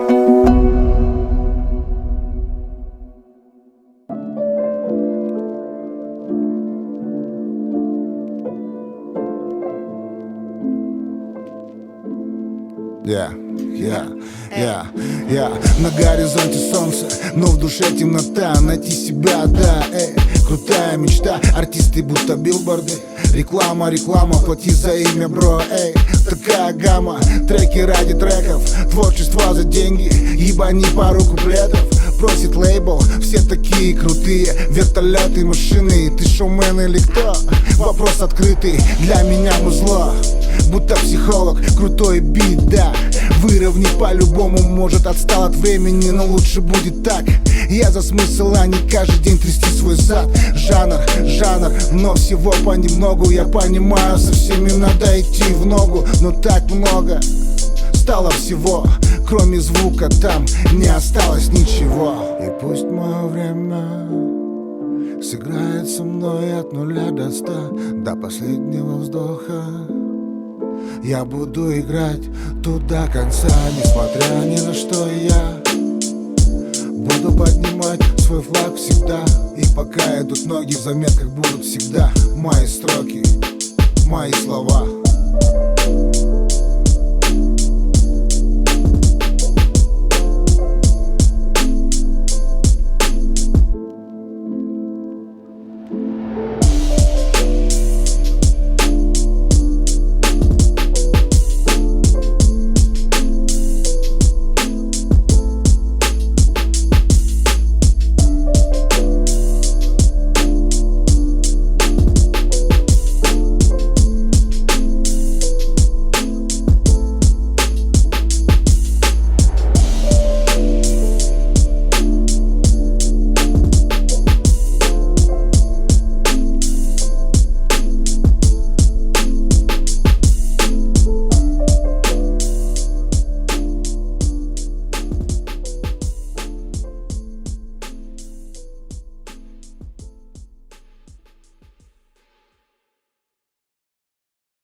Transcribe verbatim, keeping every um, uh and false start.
Я, я, я, я на горизонте солнце, но в душе темнота. Найти себя, да, эй, крутая мечта. Артисты будто билборды, реклама, реклама, плати за имя, бро, эй. Такая гамма, треки ради треков, творчество за деньги, ебани пару куплетов. Просит лейбл, все такие крутые, вертолеты, машины. Ты шоумен или кто? Вопрос открытый, для меня музло. Будто психолог, крутой бит, да. Выровни по-любому, может отстал от времени, но лучше будет так. Я за смысл, а не каждый день трясти свой зад. Жанр, жанр, но всего понемногу. Я понимаю, со всеми надо идти в ногу, но так много стало всего, кроме звука там не осталось ничего. И пусть мое время сыграет со мной от нуля до ста, до последнего вздоха. Я буду играть тут до конца, несмотря ни на что. Я буду поднимать свой флаг всегда. И пока идут ноги, в заметках будут всегда мои строки, мои слова.